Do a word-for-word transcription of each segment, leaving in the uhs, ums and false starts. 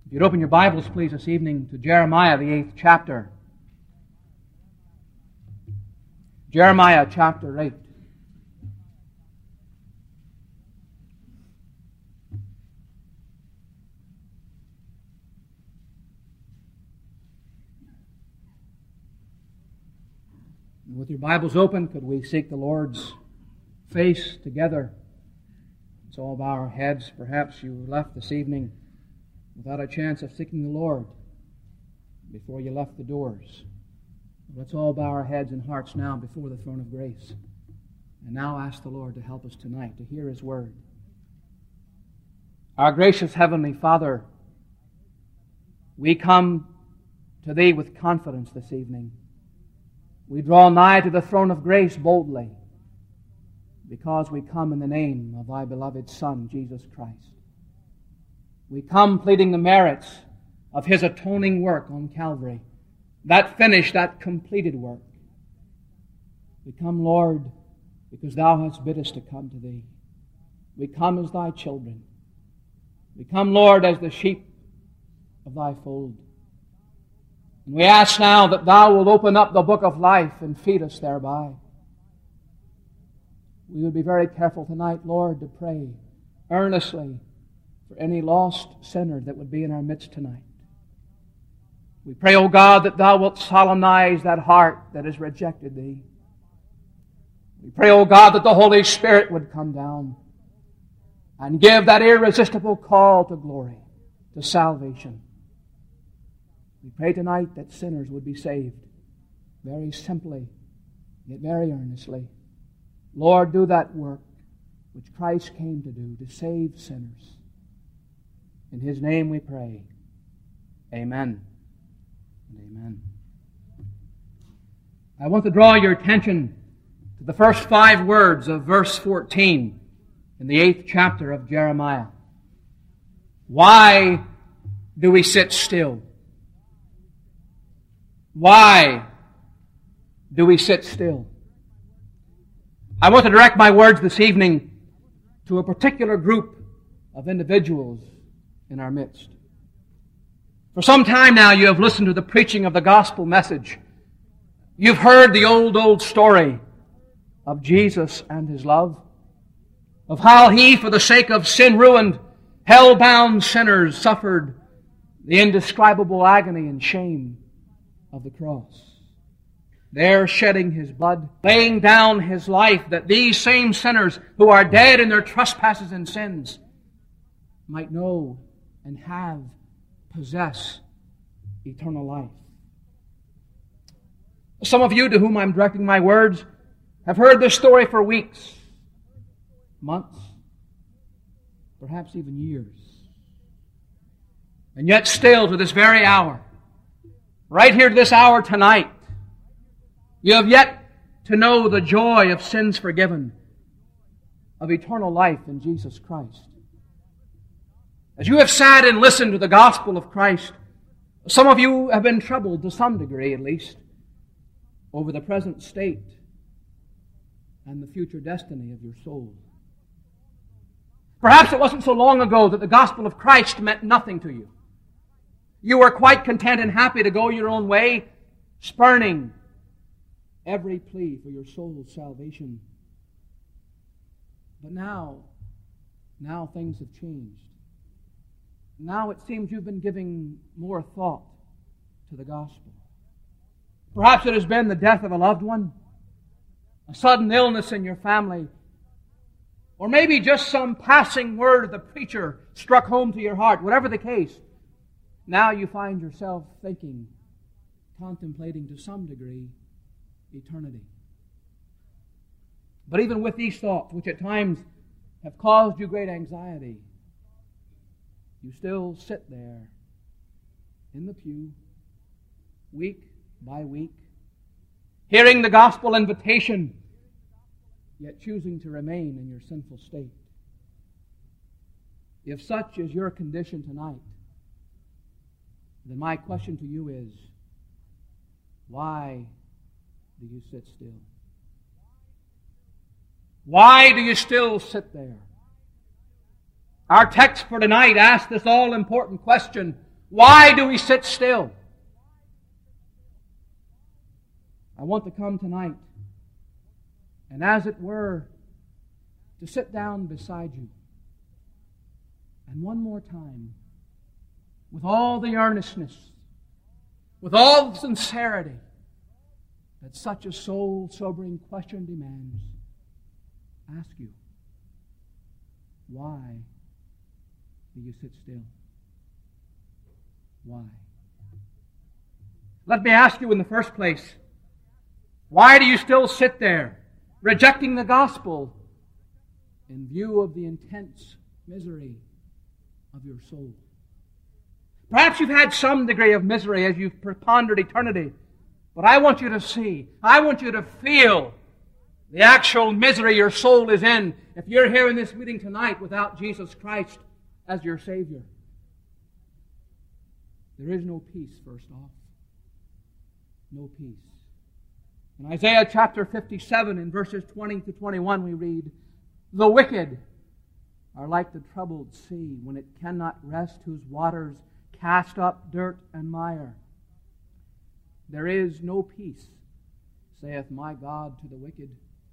If you'd open your Bibles, please, this evening to Jeremiah, the eighth chapter. Jeremiah chapter eight. With your Bibles open, could we seek the Lord's face together? Let's all bow our heads. Perhaps you left this evening without a chance of seeking the Lord before you left the doors. Let's all bow our heads and hearts now before the throne of grace, and now ask the Lord to help us tonight to hear His Word. Our gracious Heavenly Father, we come to Thee with confidence this evening. We draw nigh to the throne of grace boldly because we come in the name of Thy beloved Son, Jesus Christ. We come pleading the merits of His atoning work on Calvary, that finished, that completed work. We come, Lord, because Thou hast bid us to come to Thee. We come as Thy children. We come, Lord, as the sheep of Thy fold. And we ask now that Thou wilt open up the book of life and feed us thereby. We would be very careful tonight, Lord, to pray earnestly for any lost sinner that would be in our midst tonight. We pray, O God, that Thou wilt solemnize that heart that has rejected Thee. We pray, O God, that the Holy Spirit would come down and give that irresistible call to glory, to salvation. We pray tonight that sinners would be saved very simply, yet very earnestly. Lord, do that work which Christ came to do, to save sinners. In His name we pray. Amen. Amen. I want to draw your attention to the first five words of verse fourteen in the eighth chapter of Jeremiah. Why do we sit still? Why do we sit still? I want to direct my words this evening to a particular group of individuals in our midst. For some time now you have listened to the preaching of the gospel message. You've heard the old, old story of Jesus and His love, of how He, for the sake of sin-ruined, hell-bound sinners, suffered the indescribable agony and shame of the cross. There shedding His blood, laying down His life, that these same sinners who are dead in their trespasses and sins might know and have, possess eternal life. Some of you to whom I'm directing my words have heard this story for weeks, months, perhaps even years. And yet still to this very hour, right here to this hour tonight, you have yet to know the joy of sins forgiven, of eternal life in Jesus Christ. As you have sat and listened to the gospel of Christ, some of you have been troubled, to some degree at least, over the present state and the future destiny of your soul. Perhaps it wasn't so long ago that the gospel of Christ meant nothing to you. You were quite content and happy to go your own way, spurning every plea for your soul's salvation. But now, now things have changed. Now it seems you've been giving more thought to the gospel. Perhaps it has been the death of a loved one, a sudden illness in your family, or maybe just some passing word of the preacher struck home to your heart. Whatever the case, now you find yourself thinking, contemplating to some degree, eternity. But even with these thoughts, which at times have caused you great anxiety, you still sit there in the pew, week by week, hearing the gospel invitation, yet choosing to remain in your sinful state. If such is your condition tonight, then my question to you is, why do you sit still? Why do you still sit there? Our text for tonight asks this all-important question, Why do we sit still? I want to come tonight and, as it were, to sit down beside you and one more time, with all the earnestness, with all the sincerity that such a soul-sobering question demands, ask you, why do you sit still? Why? Let me ask you in the first place, why do you still sit there, rejecting the gospel in view of the intense misery of your soul? Perhaps you've had some degree of misery as you've pondered eternity, but I want you to see, I want you to feel the actual misery your soul is in if you're here in this meeting tonight without Jesus Christ as your Savior. There is no peace, first off. No peace. In Isaiah chapter fifty-seven, in verses twenty to twenty-one, we read, "The wicked are like the troubled sea, when it cannot rest, whose waters cast up dirt and mire. There is no peace, saith my God, to the wicked."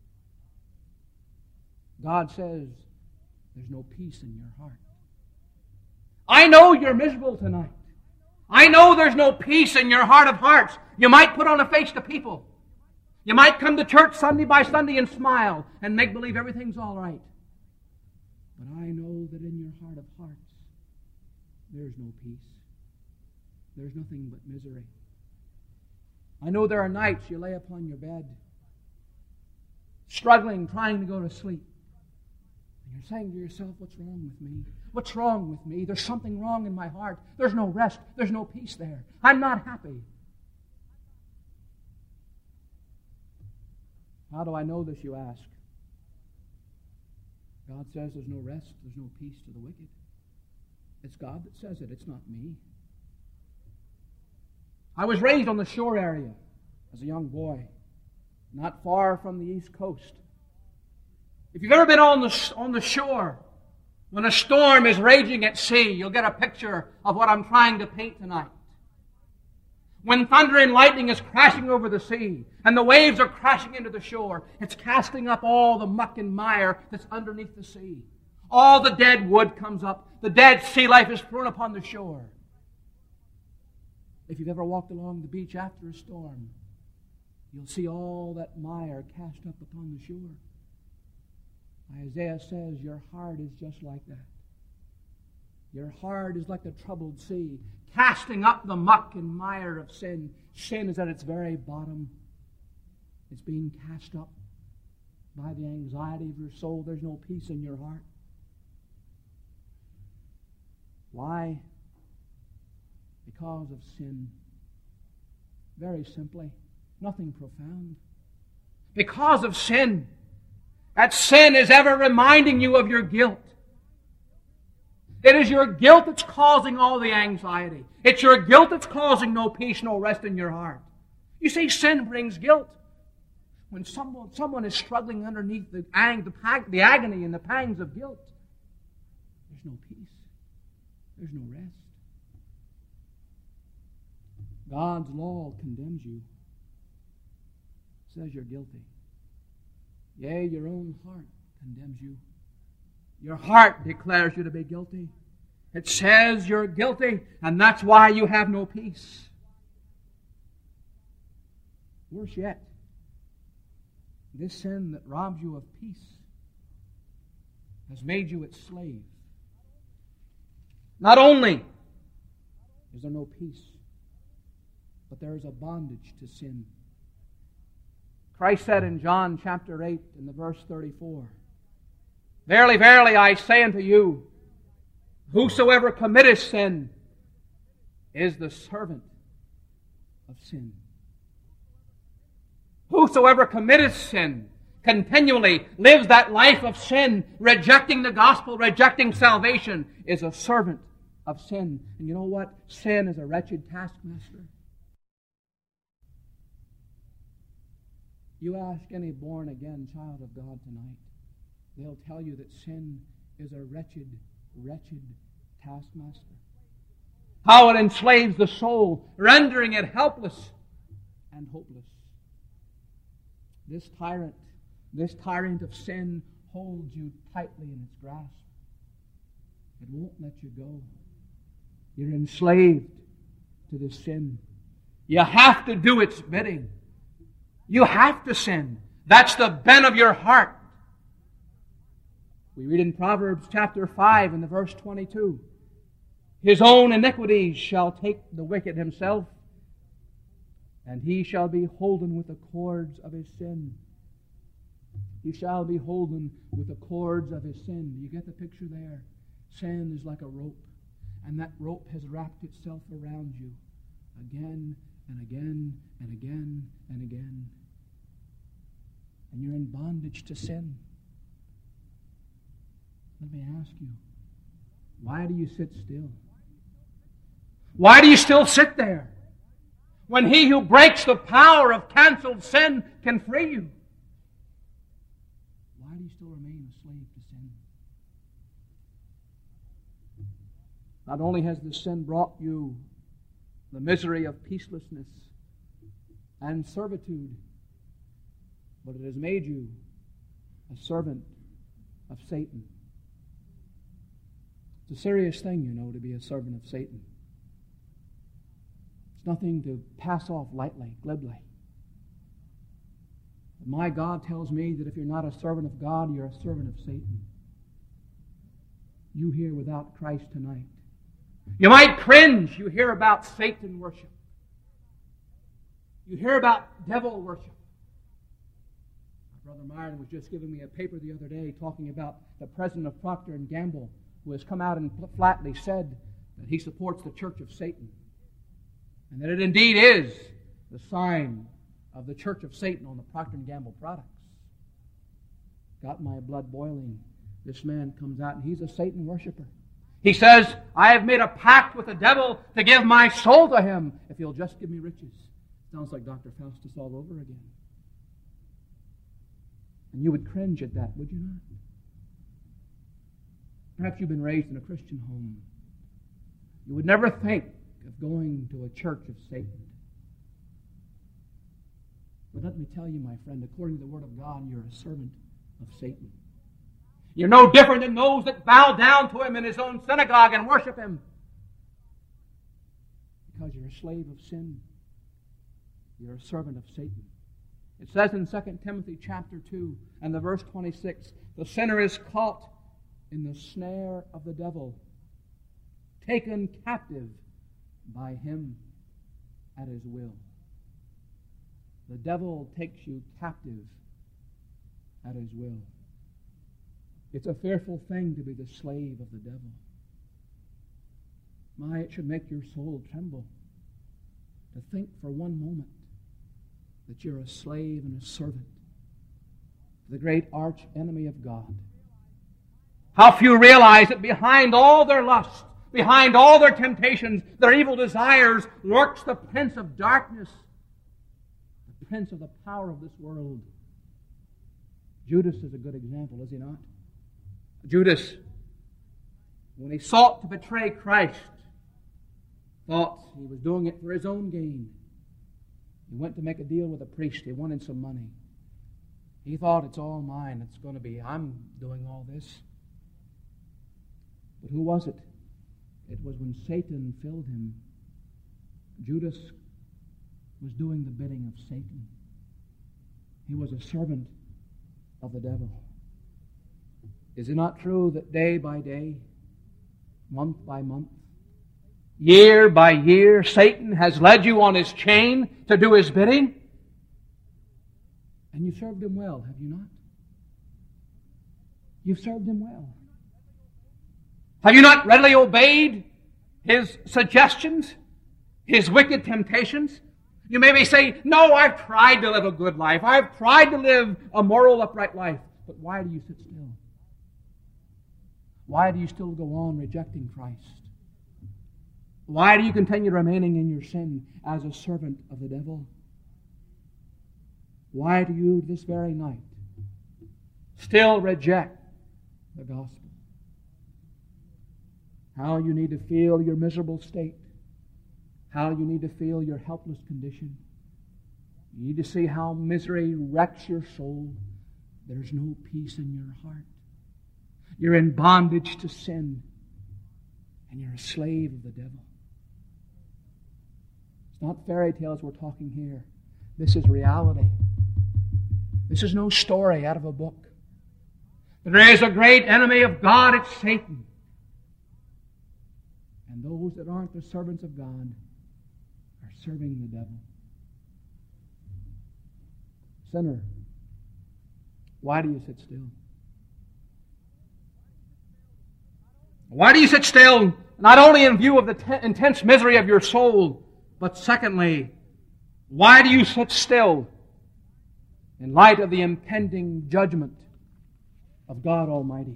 God says, there's no peace in your heart. I know you're miserable tonight. I know there's no peace in your heart of hearts. You might put on a face to people. You might come to church Sunday by Sunday and smile and make believe everything's all right. But I know that in your heart of hearts, there's no peace. There's nothing but misery. I know there are nights you lay upon your bed, struggling, trying to go to sleep. And you're saying to yourself, what's wrong with me? What's wrong with me? There's something wrong in my heart. There's no rest. There's no peace there. I'm not happy. How do I know this, you ask? God says there's no rest, there's no peace to the wicked. It's God that says it, it's not me. I was raised on the shore area as a young boy, not far from the East Coast. If you've ever been on the, on the shore, when a storm is raging at sea, you'll get a picture of what I'm trying to paint tonight. When thunder and lightning is crashing over the sea, and the waves are crashing into the shore, it's casting up all the muck and mire that's underneath the sea. All the dead wood comes up. The dead sea life is thrown upon the shore. If you've ever walked along the beach after a storm, you'll see all that mire cast up upon the shore. Isaiah says your heart is just like that. Your heart is like the troubled sea, casting up the muck and mire of sin. Sin is at its very bottom. It's being cast up by the anxiety of your soul. There's no peace in your heart. Why? Because of sin. Very simply. Nothing profound. Because of sin. That sin is ever reminding you of your guilt. It is your guilt that's causing all the anxiety. It's your guilt that's causing no peace, no rest in your heart. You see, sin brings guilt. When someone, someone is struggling underneath the, ang, the, the agony and the pangs of guilt, there's no peace. There's no rest. God's law condemns you. It says you're guilty. Yea, your own heart condemns you. Your heart declares you to be guilty. It says you're guilty, and that's why you have no peace. Worse yet, this sin that robs you of peace has made you its slave. Not only is there no peace, but there is a bondage to sin. Christ said in John chapter eight, in the verse thirty-four, "Verily, verily, I say unto you, whosoever committeth sin is the servant of sin." Whosoever committeth sin continually lives that life of sin, rejecting the gospel, rejecting salvation, is a servant of sin. And you know what? Sin is a wretched taskmaster. You ask any born-again child of God tonight, they'll tell you that sin is a wretched, wretched taskmaster. How it enslaves the soul, rendering it helpless and hopeless. This tyrant, this tyrant of sin holds you tightly in its grasp. It won't let you go. You're enslaved to this sin. You have to do its bidding. You have to sin. That's the bent of your heart. We read in Proverbs chapter five in the verse twenty-two, His own iniquities shall take the wicked himself, and he shall be holden with the cords of his sin. He shall be holden with the cords of his sin. You get the picture there? Sin is like a rope, and that rope has wrapped itself around you again and again and again and again. And you're in bondage to sin. Let me ask you, why do you sit still? Why do you still sit there when He who breaks the power of canceled sin can free you? Why do you still remain a slave to sin? Not only has the sin brought you the misery of peacelessness and servitude, but it has made you a servant of Satan. It's a serious thing, you know, to be a servant of Satan. It's nothing to pass off lightly, glibly. But my God tells me that if you're not a servant of God, you're a servant of Satan. You here without Christ tonight. You might cringe. You hear about Satan worship. You hear about devil worship. My brother Myron was just giving me a paper the other day talking about the president of Procter and Gamble, who has come out and flatly said that he supports the Church of Satan. And that it indeed is the sign of the Church of Satan on the Procter and Gamble products. Got my blood boiling. This man comes out and he's a Satan worshiper. He says, I have made a pact with the devil to give my soul to him if he'll just give me riches. Sounds like Doctor Faustus all over again. And you would cringe at that, would you not? Perhaps you've been raised in a Christian home. You would never think of going to a church of Satan. But let me tell you, my friend, according to the Word of God, you're a servant of Satan. You're no different than those that bow down to him in his own synagogue and worship him. Because you're a slave of sin. You're a servant of Satan. It says in Second Timothy chapter two and the verse twenty-six, the sinner is caught in the snare of the devil, taken captive by him at his will. The devil takes you captive at his will. It's a fearful thing to be the slave of the devil. My, it should make your soul tremble to think for one moment that you're a slave and a servant to the great arch enemy of God. How few realize that behind all their lust, behind all their temptations, their evil desires, lurks the prince of darkness, the prince of the power of this world. Judas is a good example, is he not? Judas, when he sought to betray Christ, thought he was doing it for his own gain. He went to make a deal with a priest. He wanted some money. He thought, it's all mine. It's going to be, I'm doing all this. But who was it? It was when Satan filled him. Judas was doing the bidding of Satan. He was a servant of the devil. Is it not true that day by day, month by month, year by year, Satan has led you on his chain to do his bidding? And you served him well, have you not? You've served him well. Have you not readily obeyed his suggestions, his wicked temptations? You maybe say, no, I've tried to live a good life. I've tried to live a moral, upright life. But why do you sit still? Why do you still go on rejecting Christ? Why do you continue remaining in your sin as a servant of the devil? Why do you, this very night, still reject the gospel? How you need to feel your miserable state how you need to feel your helpless condition. You need to see how misery wrecks your soul. There's no peace in your heart. You're in bondage to sin, and you're a slave of the devil. It's not fairy tales we're talking here. This is reality. This is no story out of a book. There is a great enemy of God, it's Satan. And those that aren't the servants of God are serving the devil. Sinner, why do you sit still? Why do you sit still? Not only in view of the te- intense misery of your soul, but secondly, why do you sit still in light of the impending judgment of God Almighty?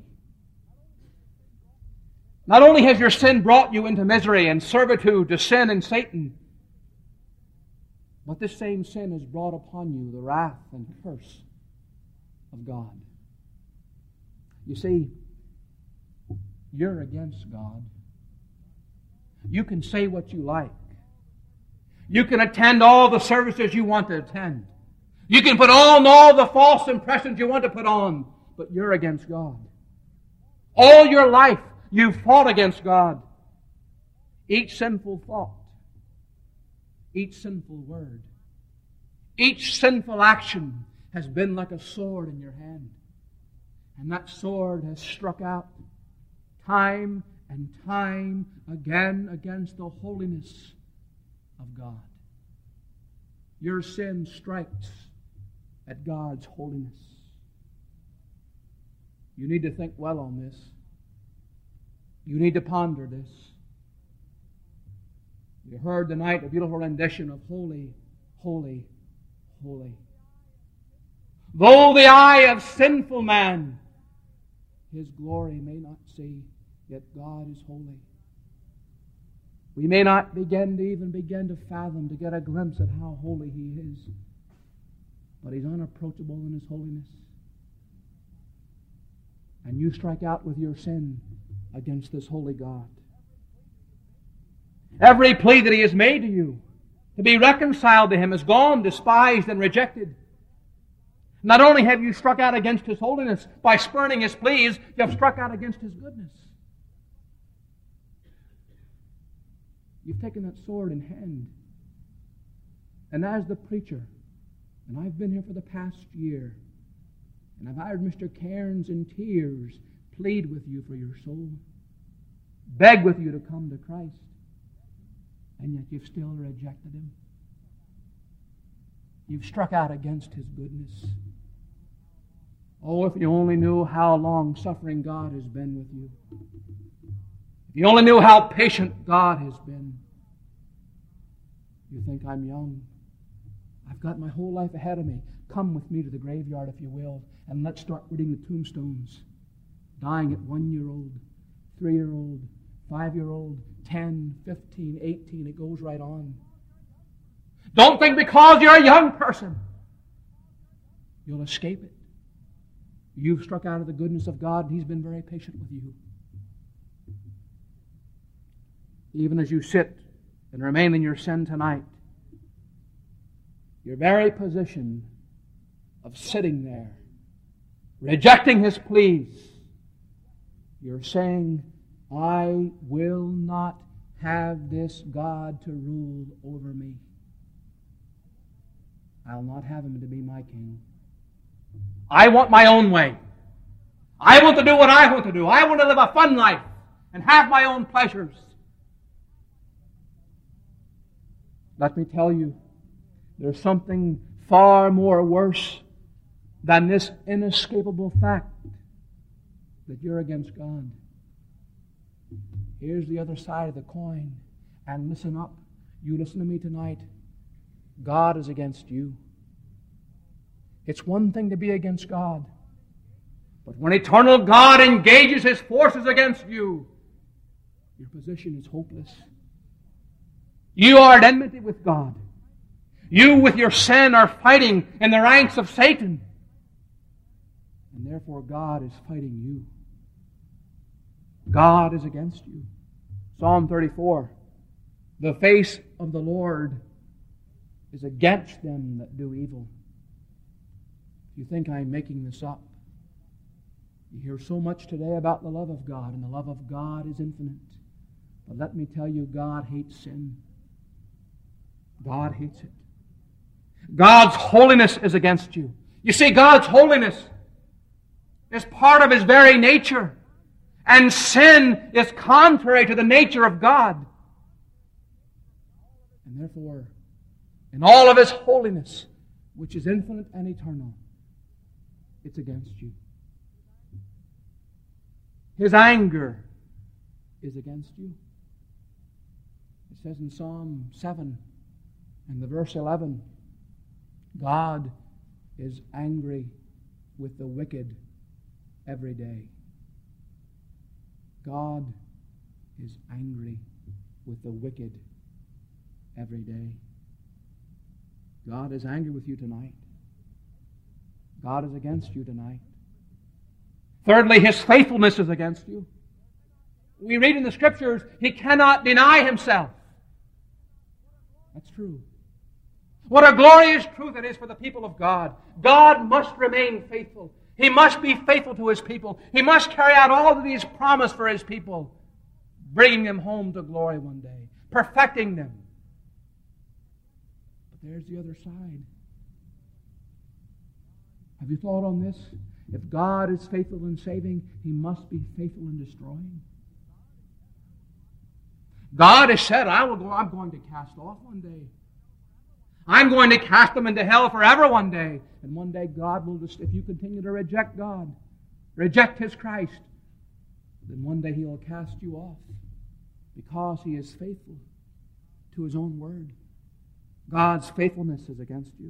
Not only has your sin brought you into misery and servitude to sin and Satan, but this same sin has brought upon you the wrath and curse of God. You see, you're against God. You can say what you like. You can attend all the services you want to attend. You can put on all the false impressions you want to put on, but you're against God. All your life, you've fought against God. Each sinful thought, each sinful word, each sinful action has been like a sword in your hand. And that sword has struck out time and time again against the holiness of God. Your sin strikes at God's holiness. You need to think well on this. You need to ponder this. You heard tonight a beautiful rendition of Holy, Holy, Holy. Though the eye of sinful man his glory may not see, yet God is holy. We may not begin to even begin to fathom, to get a glimpse at how holy He is, but He's unapproachable in His holiness. And you strike out with your sin against this holy God. Every plea that He has made to you to be reconciled to Him is gone, despised, and rejected. Not only have you struck out against His holiness by spurning His pleas, you have struck out against His goodness. You've taken that sword in hand. And as the preacher, and I've been here for the past year, and I've heard Mister Cairns in tears plead with you for your soul, beg with you to come to Christ, and yet you've still rejected Him. You've struck out against His goodness. Oh, if you only knew how long-suffering God has been with you. If you only knew how patient God has been. You think, I'm young. I've got my whole life ahead of me. Come with me to the graveyard, if you will, and let's start reading the tombstones. Dying at one-year-old, three-year-old, five-year-old, ten, fifteen, eighteen. It goes right on. Don't think because you're a young person you'll escape it. You've struck out of the goodness of God, and He's been very patient with you. Even as you sit and remain in your sin tonight, your very position of sitting there, rejecting His pleas, you're saying, I will not have this God to rule over me. I'll not have Him to be my king. I want my own way. I want to do what I want to do. I want to live a fun life and have my own pleasures. Let me tell you, there's something far more worse than this inescapable fact that you're against God. Here's the other side of the coin. And listen up. You listen to me tonight. God is against you. It's one thing to be against God. But when eternal God engages His forces against you, your position is hopeless. You are at enmity with God. You with your sin are fighting in the ranks of Satan. And therefore God is fighting you. God is against you. Psalm thirty-four. The face of the Lord is against them that do evil. If you think I'm making this up, you hear so much today about the love of God, and the love of God is infinite. But let me tell you, God hates sin. God hates it. God's holiness is against you. You see, God's holiness is part of His very nature. And sin is contrary to the nature of God. And therefore, in all of His holiness, which is infinite and eternal, it's against you. His anger is against you. It says in Psalm seven and the verse eleven, God is angry with the wicked every day. God is angry with the wicked every day. God is angry with you tonight. God is against you tonight. Thirdly, His faithfulness is against you. We read in the Scriptures, He cannot deny Himself. That's true. What a glorious truth it is for the people of God. God must remain faithful. He must be faithful to His people. He must carry out all that He has promised for His people, bringing them home to glory one day, perfecting them. But there's the other side. Have you thought on this? If God is faithful in saving, He must be faithful in destroying. God has said, I will go, I'm going to cast off one day. I'm going to cast them into hell forever one day. And one day God will just, if you continue to reject God, reject His Christ, then one day He will cast you off because He is faithful to His own word. God's faithfulness is against you.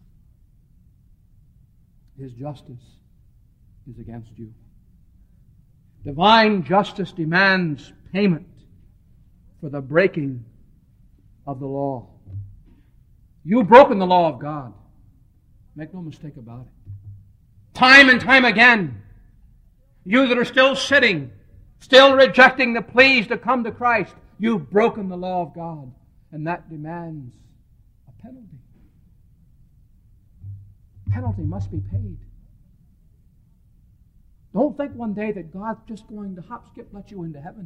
His justice is against you. Divine justice demands payment for the breaking of the law. You've broken the law of God. Make no mistake about it. Time and time again, you that are still sitting, still rejecting the pleas to come to Christ, you've broken the law of God, and that demands a penalty. Penalty must be paid. Don't think one day that God's just going to hop, skip, let you into heaven.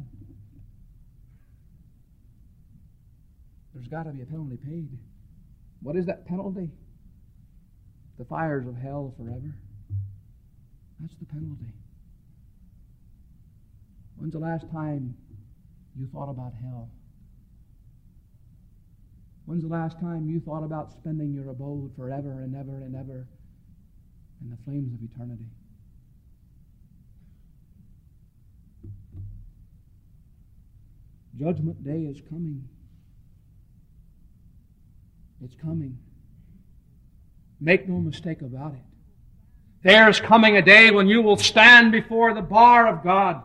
There's got to be a penalty paid. What is that penalty? The fires of hell forever. That's the penalty. When's the last time you thought about hell? When's the last time you thought about spending your abode forever and ever and ever in the flames of eternity? Judgment day is coming. It's coming. Make no mistake about it. There's coming a day when you will stand before the bar of God.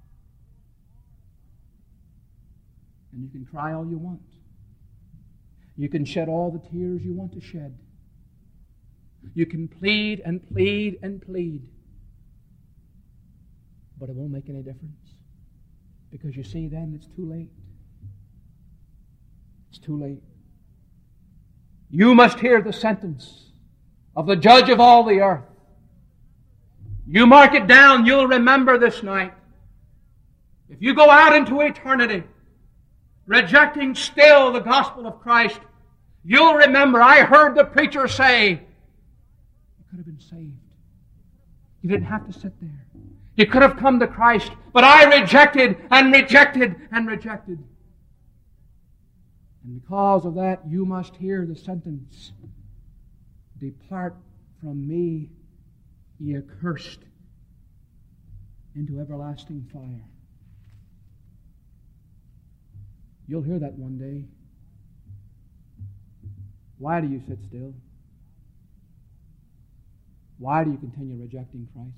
And you can cry all you want. You can shed all the tears you want to shed. You can plead and plead and plead. But it won't make any difference. Because you see, then it's too late. It's too late. You must hear the sentence of the judge of all the earth. You mark it down, you'll remember this night. If you go out into eternity, rejecting still the gospel of Christ, you'll remember, I heard the preacher say, you could have been saved. You didn't have to sit there. You could have come to Christ, but I rejected and rejected and rejected. And because of that, you must hear the sentence, depart from me, ye accursed, into everlasting fire. You'll hear that one day. Why do you sit still? Why do you continue rejecting Christ?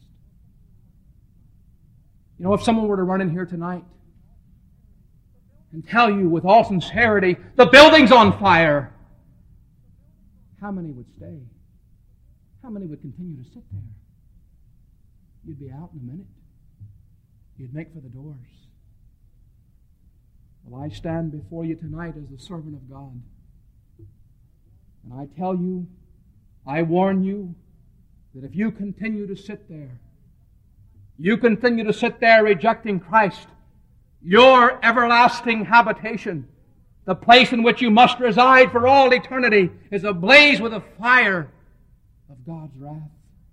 You know, if someone were to run in here tonight and tell you with all sincerity, the building's on fire, how many would stay? How many would continue to sit there? You'd be out in a minute. You'd make for the doors. Well, I stand before you tonight as the servant of God. And I tell you, I warn you, that if you continue to sit there, you continue to sit there rejecting Christ, your everlasting habitation, the place in which you must reside for all eternity, is ablaze with the fire of God's wrath.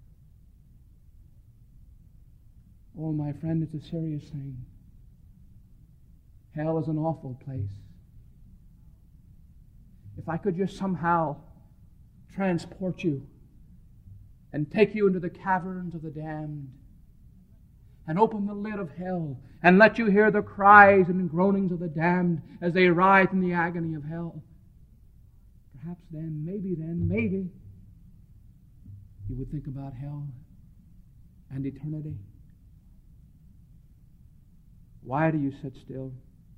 Oh, my friend, it's a serious thing. Hell is an awful place. If I could just somehow transport you and take you into the caverns of the damned and open the lid of hell and let you hear the cries and groanings of the damned as they writhe in the agony of hell, perhaps then, maybe then, maybe you would think about hell and eternity. Why do you sit still?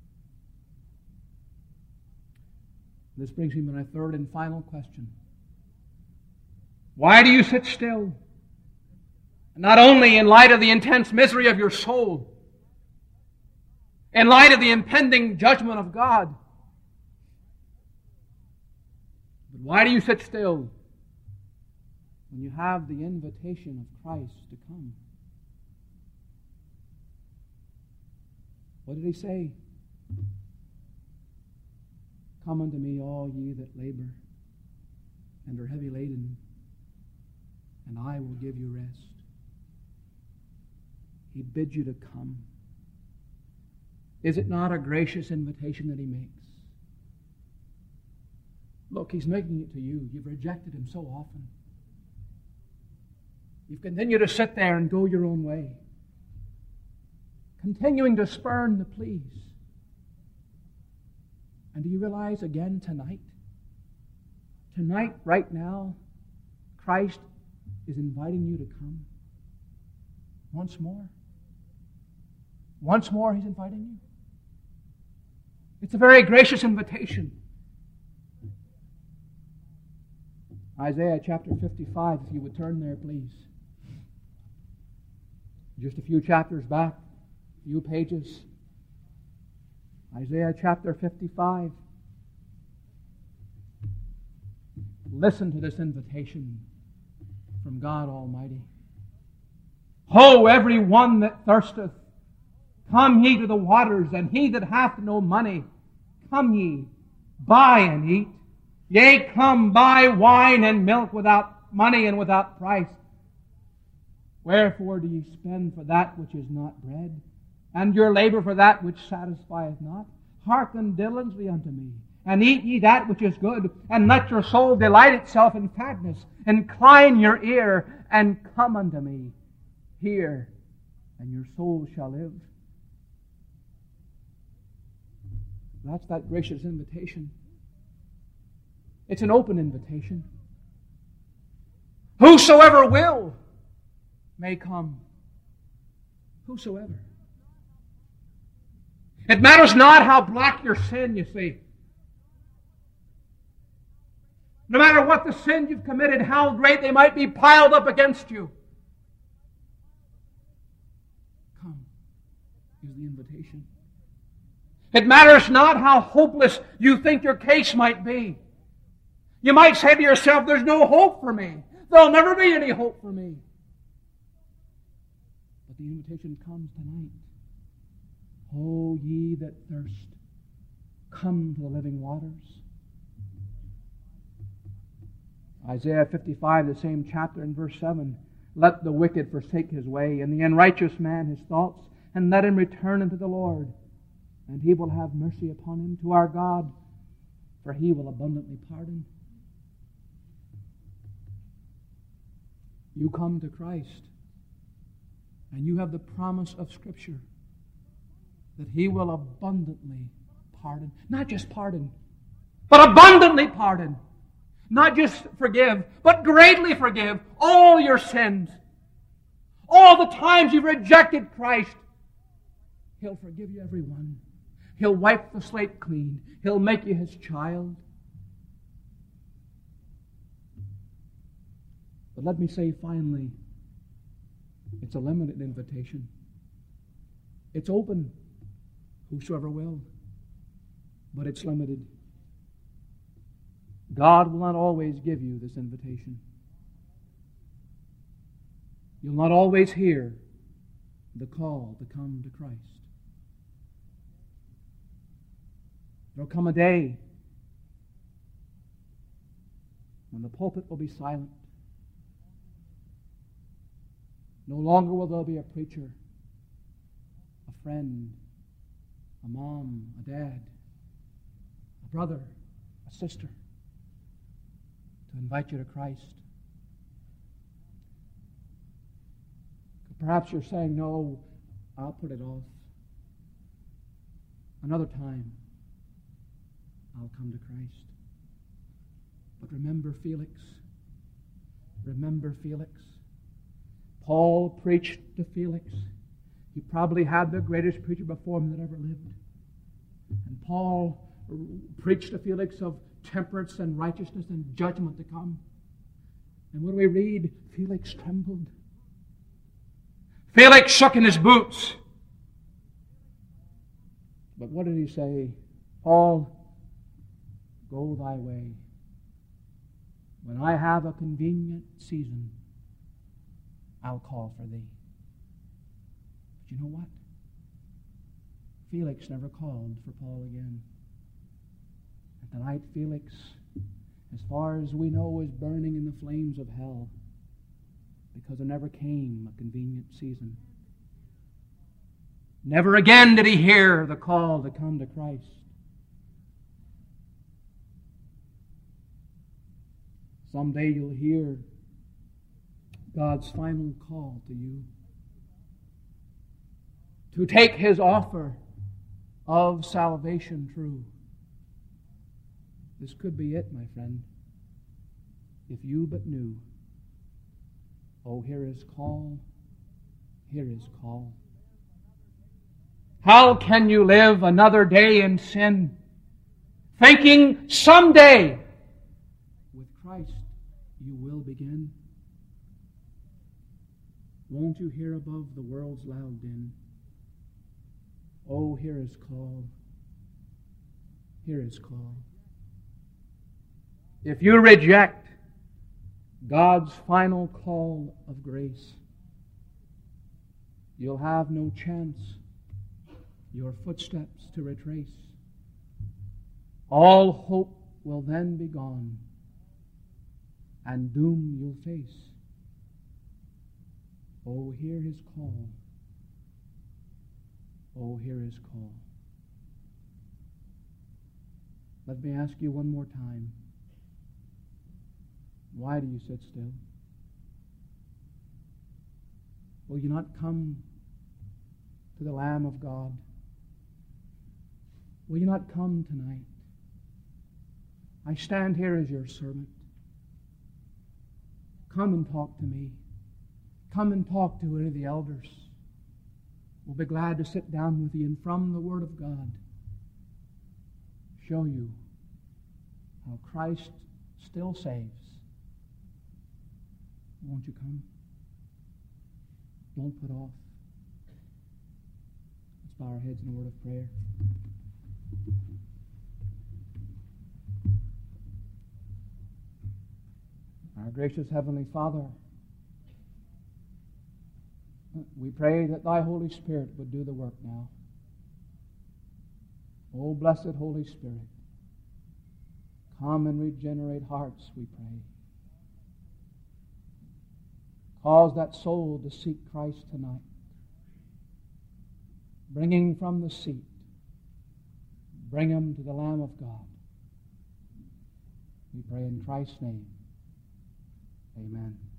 This brings me to my third and final question. Why do you sit still? Not only in light of the intense misery of your soul, in light of the impending judgment of God, but why do you sit still when you have the invitation of Christ to come? What did He say? Come unto me, all ye that labor and are heavy laden, and I will give you rest. He bids you to come. Is it not a gracious invitation that He makes? Look, He's making it to you. You've rejected Him so often. You've continued to sit there and go your own way, continuing to spurn the pleas. And do you realize again tonight, tonight, right now, Christ is inviting you to come once more? Once more, He's inviting you. It's a very gracious invitation. Isaiah chapter fifty-five, if you would turn there, please. Just a few chapters back, a few pages. Isaiah chapter fifty-five. Listen to this invitation from God Almighty. Ho, every one that thirsteth, come ye to the waters, and he that hath no money, come ye, buy and eat. Yea, come, buy wine and milk without money and without price. Wherefore do ye spend for that which is not bread, and your labor for that which satisfieth not? Hearken diligently unto me, and eat ye that which is good, and let your soul delight itself in fatness. Incline your ear, and come unto me. Hear, and your soul shall live. That's that gracious invitation. It's an open invitation. Whosoever will may come. Whosoever. It matters not how black your sin, you see. No matter what the sin you've committed, how great they might be piled up against you. Come is the invitation. It matters not how hopeless you think your case might be. You might say to yourself, there's no hope for me. There'll never be any hope for me. But the invitation comes tonight. O ye that thirst, come to the living waters. Isaiah fifty-five, the same chapter, in verse seven. Let the wicked forsake his way, and the unrighteous man his thoughts, and let him return unto the Lord, and He will have mercy upon him, to our God, for He will abundantly pardon. You come to Christ, and you have the promise of Scripture that He will abundantly pardon. Not just pardon, but abundantly pardon. Not just forgive, but greatly forgive all your sins. All the times you've rejected Christ, He'll forgive you every one. He'll wipe the slate clean. He'll make you His child. But let me say finally, it's a limited invitation. It's open, whosoever will. but it's limited. God will not always give you this invitation. You'll not always hear the call to come to Christ. There'll come a day when the pulpit will be silent. No longer will there be a preacher, a friend, a mom, a dad, a brother, a sister to invite you to Christ. Perhaps you're saying, no, I'll put it off. Another time, I'll come to Christ. But remember Felix. Remember Felix. Paul preached to Felix. He probably had the greatest preacher before him that ever lived. And Paul preached to Felix of temperance and righteousness and judgment to come. And what do we read? Felix trembled. Felix shook in his boots. But what did he say? Paul, go thy way. When I have a convenient season, I'll call for thee. But you know what? Felix never called for Paul again. And tonight Felix, as far as we know, is burning in the flames of hell, because there never came a convenient season. Never again did he hear the call to come to Christ. Someday you'll hear God's final call to you to take His offer of salvation true. This could be it, my friend, if you but knew. Oh, hear His call. Hear His call. How can you live another day in sin, thinking someday with Christ you will begin? Won't you hear above the world's loud din? Oh, hear His call. Hear His call. If you reject God's final call of grace, you'll have no chance your footsteps to retrace. All hope will then be gone, and doom you'll face. Oh, hear His call. Oh, hear His call. Let me ask you one more time. Why do you sit still? Will you not come to the Lamb of God? Will you not come tonight? I stand here as your servant. Come and talk to me. Come and talk to any of the elders. We'll be glad to sit down with you and from the Word of God show you how Christ still saves. Won't you come? Don't put off. Let's bow our heads in a word of prayer. Our gracious Heavenly Father, we pray that Thy Holy Spirit would do the work now. Oh, blessed Holy Spirit, come and regenerate hearts, we pray. Cause that soul to seek Christ tonight, bringing from the seat, bring him to the Lamb of God. We pray in Christ's name. Amen.